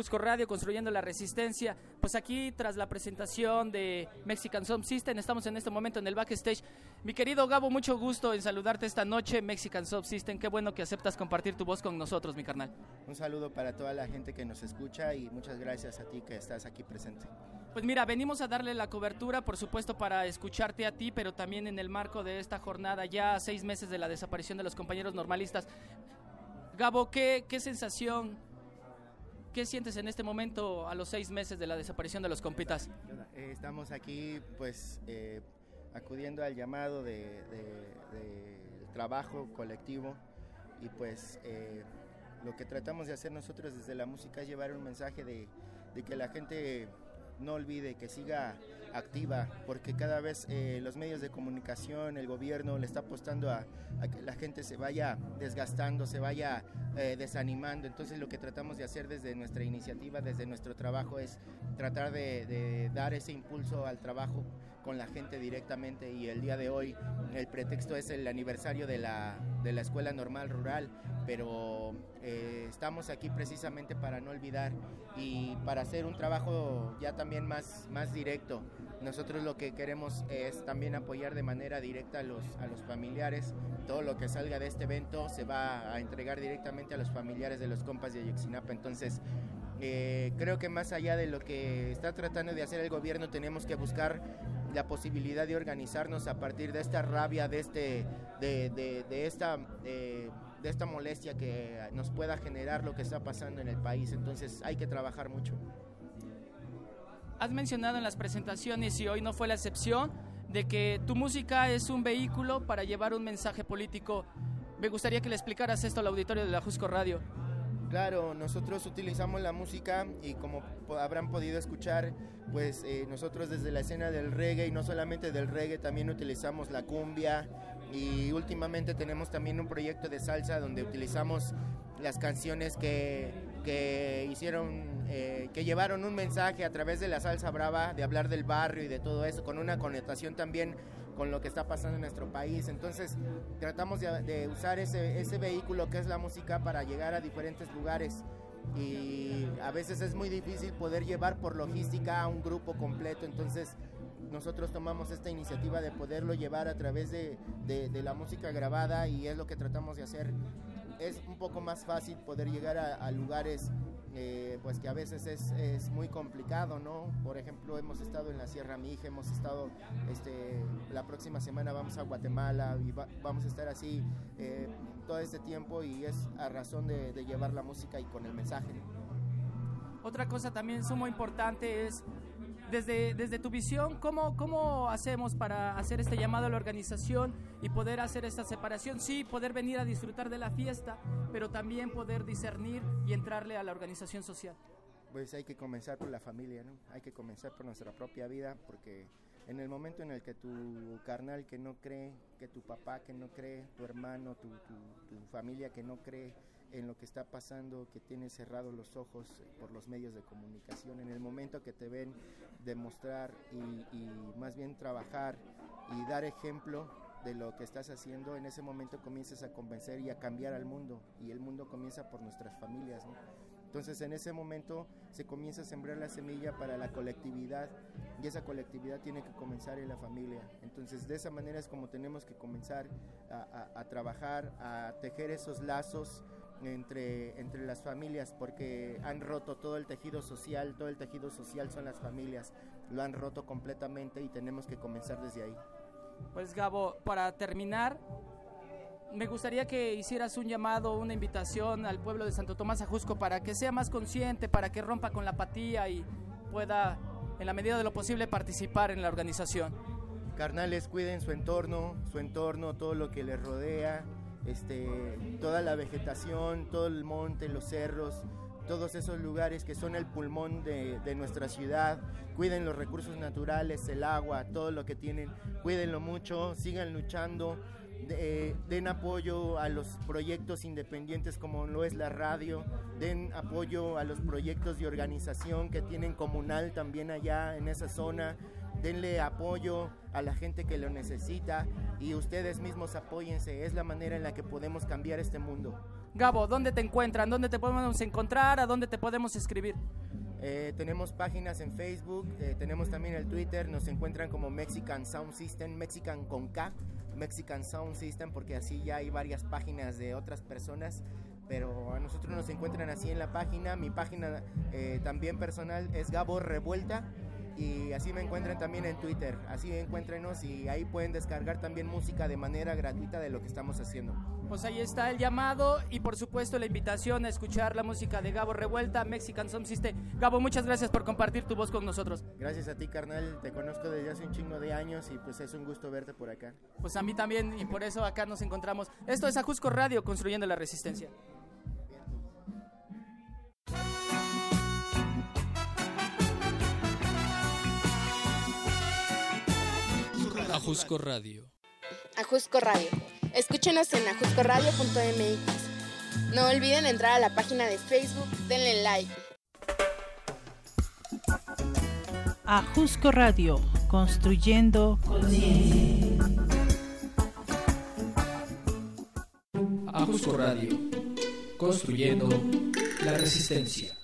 Ajusco Radio, construyendo la resistencia. Pues aquí, tras la presentación de Mexican Sound System, estamos en este momento en el backstage. Mi querido Gabo, mucho gusto en saludarte esta noche. Mexican Sound System, qué bueno que aceptas compartir tu voz con nosotros, mi carnal. Un saludo para toda la gente que nos escucha y muchas gracias a ti que estás aquí presente. Pues mira, venimos a darle la cobertura, por supuesto, para escucharte a ti, pero también en el marco de esta jornada, ya a 6 meses de la desaparición de los compañeros normalistas. Gabo, ¿qué sensación, qué sientes en este momento a los 6 meses de la desaparición de los compitas? Estamos aquí, pues, acudiendo al llamado de trabajo colectivo y pues lo que tratamos de hacer nosotros desde la música es llevar un mensaje de que la gente no olvide, que siga activa, porque cada vez los medios de comunicación, el gobierno le está apostando a que la gente se vaya desgastando, se vaya desanimando. Entonces lo que tratamos de hacer desde nuestra iniciativa, desde nuestro trabajo, es tratar de dar ese impulso al trabajo con la gente directamente. Y el día de hoy el pretexto es el aniversario de la Escuela Normal Rural, pero estamos aquí precisamente para no olvidar y para hacer un trabajo ya también más directo. Nosotros lo que queremos es también apoyar de manera directa a los familiares. Todo lo que salga de este evento se va a entregar directamente a los familiares de los compas de Ayotzinapa. Entonces creo que más allá de lo que está tratando de hacer el gobierno, tenemos que buscar la posibilidad de organizarnos a partir de esta rabia, de esta molestia que nos pueda generar lo que está pasando en el país. Entonces hay que trabajar mucho. Has mencionado en las presentaciones, y hoy no fue la excepción, de que tu música es un vehículo para llevar un mensaje político. Me gustaría que le explicaras esto al auditorio de la Ajusco Radio. Claro, nosotros utilizamos la música y como habrán podido escuchar, pues nosotros desde la escena del reggae, y no solamente del reggae, también utilizamos la cumbia, y últimamente tenemos también un proyecto de salsa donde utilizamos las canciones que hicieron, que llevaron un mensaje a través de la salsa brava, de hablar del barrio y de todo eso, con una connotación también con lo que está pasando en nuestro país. Entonces tratamos de usar ese vehículo que es la música para llegar a diferentes lugares, y a veces es muy difícil poder llevar por logística a un grupo completo. Entonces nosotros tomamos esta iniciativa de poderlo llevar a través de la música grabada, y es lo que tratamos de hacer. Es un poco más fácil poder llegar a lugares pues que a veces es muy complicado, ¿no? Por ejemplo, hemos estado en la Sierra Mija, hemos estado, la próxima semana vamos a Guatemala, y vamos a estar así todo este tiempo, y es a razón de llevar la música y con el mensaje. Otra cosa también sumo importante es, desde tu visión, ¿cómo hacemos para hacer este llamado a la organización y poder hacer esta separación? Sí, poder venir a disfrutar de la fiesta, pero también poder discernir y entrarle a la organización social. Pues hay que comenzar por la familia, ¿no? Hay que comenzar por nuestra propia vida, porque en el momento en el que tu carnal que no cree, que tu papá que no cree, tu hermano, tu familia que no cree en lo que está pasando, que tiene cerrados los ojos por los medios de comunicación, en el momento que te ven demostrar y más bien trabajar y dar ejemplo de lo que estás haciendo, en ese momento comienzas a convencer y a cambiar al mundo, y el mundo comienza por nuestras familias, ¿no? Entonces en ese momento se comienza a sembrar la semilla para la colectividad, y esa colectividad tiene que comenzar en la familia. Entonces de esa manera es como tenemos que comenzar a trabajar, a tejer esos lazos entre las familias, porque han roto todo el tejido social son las familias, lo han roto completamente, y tenemos que comenzar desde ahí. Pues Gabo, para terminar, me gustaría que hicieras un llamado, una invitación al pueblo de Santo Tomás Ajusco para que sea más consciente, para que rompa con la apatía y pueda, en la medida de lo posible, participar en la organización. Carnales, cuiden su entorno, todo lo que les rodea, toda la vegetación, todo el monte, los cerros, todos esos lugares que son el pulmón de nuestra ciudad. Cuiden los recursos naturales, el agua, todo lo que tienen, cuídenlo mucho, sigan luchando, den apoyo a los proyectos independientes como lo es la radio, den apoyo a los proyectos de organización que tienen comunal también allá en esa zona, denle apoyo a la gente que lo necesita, y ustedes mismos apóyense. Es la manera en la que podemos cambiar este mundo. Gabo, ¿dónde te encuentran? ¿Dónde te podemos encontrar? ¿A dónde te podemos escribir? Tenemos páginas en Facebook, tenemos también el Twitter, nos encuentran como Mexican Sound System, Mexican con K, Mexican Sound System, porque así ya hay varias páginas de otras personas, pero a nosotros nos encuentran así en la página. Mi página también personal es Gabo Revuelta, y así me encuentran también en Twitter. Así encuéntrenos y ahí pueden descargar también música de manera gratuita de lo que estamos haciendo. Pues ahí está el llamado y por supuesto la invitación a escuchar la música de Gabo Revuelta, Mexican Sound System. Gabo, muchas gracias por compartir tu voz con nosotros. Gracias a ti, carnal, te conozco desde hace un chingo de años y pues es un gusto verte por acá. Pues a mí también, y por eso acá nos encontramos. Esto es Ajusco Radio, construyendo la resistencia. Ajusco Radio. Ajusco Radio. Escúchenos en ajuscoradio.mx. No olviden entrar a la página de Facebook, denle like. Ajusco Radio, construyendo conciencia. Ajusco Radio, construyendo la resistencia.